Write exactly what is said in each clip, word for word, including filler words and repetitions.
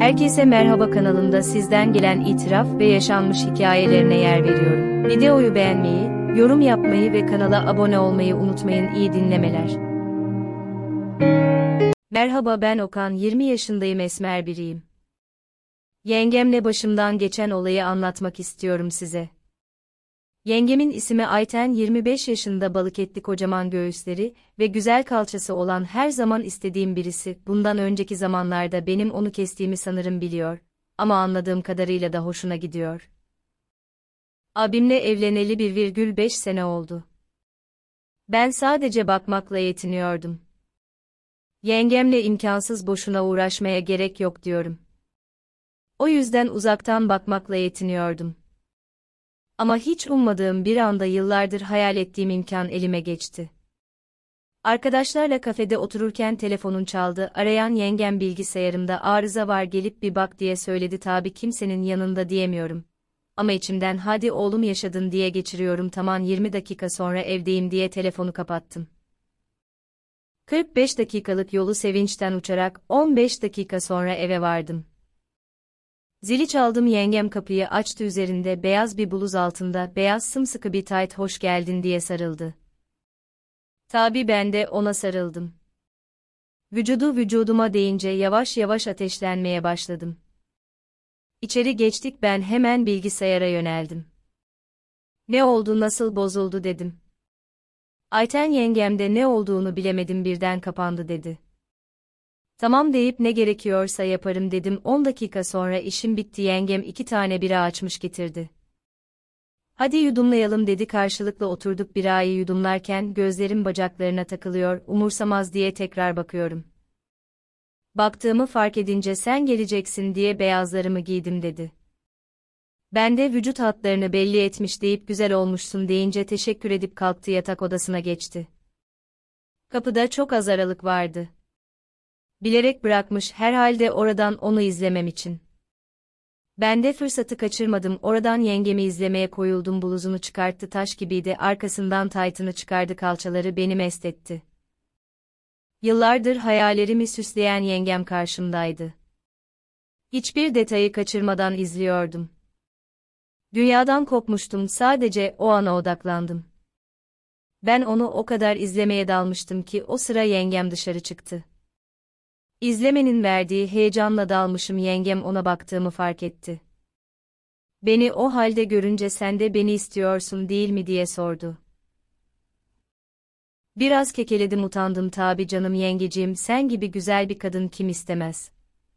Herkese merhaba, kanalımda sizden gelen itiraf ve yaşanmış hikayelerine yer veriyorum. Videoyu beğenmeyi, yorum yapmayı ve kanala abone olmayı unutmayın. İyi dinlemeler. Merhaba, ben Okan, yirmi yaşındayım, esmer biriyim. Yengemle başımdan geçen olayı anlatmak istiyorum size. Yengemin ismi Ayten, yirmi beş yaşında, balık etli, kocaman göğüsleri ve güzel kalçası olan, her zaman istediğim birisi. Bundan önceki zamanlarda benim onu kestiğimi sanırım biliyor ama anladığım kadarıyla da hoşuna gidiyor. Abimle evleneli bir virgül beş sene oldu. Ben sadece bakmakla yetiniyordum. Yengemle imkansız, boşuna uğraşmaya gerek yok diyorum. O yüzden uzaktan bakmakla yetiniyordum. Ama hiç ummadığım bir anda yıllardır hayal ettiğim imkan elime geçti. Arkadaşlarla kafede otururken telefonun çaldı. Arayan yengem, bilgisayarımda arıza var, gelip bir bak diye söyledi. Tabii kimsenin yanında diyemiyorum. Ama içimden hadi oğlum yaşadın diye geçiriyorum. Tamam, yirmi dakika sonra evdeyim diye telefonu kapattım. kırk beş dakikalık yolu sevinçten uçarak on beş dakika sonra eve vardım. Zili çaldım, yengem kapıyı açtı, üzerinde beyaz bir bluz, altında beyaz sımsıkı bir tayt. Hoş geldin diye sarıldı. Tabii ben de ona sarıldım. Vücudu vücuduma değince yavaş yavaş ateşlenmeye başladım. İçeri geçtik, ben hemen bilgisayara yöneldim. Ne oldu, nasıl bozuldu dedim. Ayten yengem de ne olduğunu bilemedim, birden kapandı dedi. Tamam deyip ne gerekiyorsa yaparım dedim. on dakika sonra işim bitti, yengem iki tane bira açmış getirdi. Hadi yudumlayalım dedi, karşılıklı oturduk. Birayı yudumlarken gözlerim bacaklarına takılıyor, umursamaz diye tekrar bakıyorum. Baktığımı fark edince sen geleceksin diye beyazlarımı giydim dedi. Ben de vücut hatlarını belli etmiş deyip güzel olmuşsun deyince teşekkür edip kalktı, yatak odasına geçti. Kapıda çok az aralık vardı. Bilerek bırakmış herhalde, oradan onu izlemem için. Ben de fırsatı kaçırmadım, oradan yengemi izlemeye koyuldum. Bluzunu çıkarttı, taş gibiydi, arkasından taytını çıkardı, kalçaları beni mest etti. Yıllardır hayallerimi süsleyen yengem karşımdaydı. Hiçbir detayı kaçırmadan izliyordum. Dünyadan kopmuştum, sadece o ana odaklandım. Ben onu o kadar izlemeye dalmıştım ki o sıra yengem dışarı çıktı. İzlemenin verdiği heyecanla dalmışım, yengem ona baktığımı fark etti. Beni o halde görünce sen de beni istiyorsun değil mi diye sordu. Biraz kekeledim, utandım. Tabii canım yengeciğim, sen gibi güzel bir kadın kim istemez?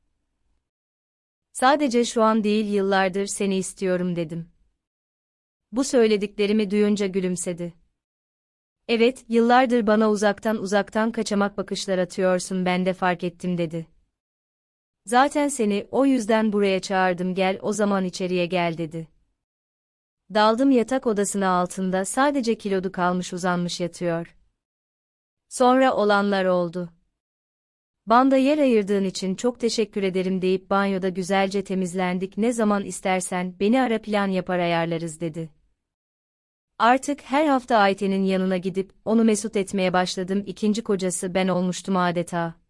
Sadece şu an değil, yıllardır seni istiyorum dedim. Bu söylediklerimi duyunca gülümsedi. Evet, yıllardır bana uzaktan uzaktan kaçamak bakışlar atıyorsun, ben de fark ettim dedi. Zaten seni o yüzden buraya çağırdım, gel o zaman içeriye gel dedi. Daldım, yatak odasına, altında sadece kilodu kalmış, uzanmış yatıyor. Sonra olanlar oldu. Bana yer ayırdığın için çok teşekkür ederim deyip banyoda güzelce temizlendik. Ne zaman istersen beni ara, plan yapar ayarlarız dedi. Artık her hafta Ayten'in yanına gidip onu mesut etmeye başladım. İkinci kocası ben olmuştum adeta.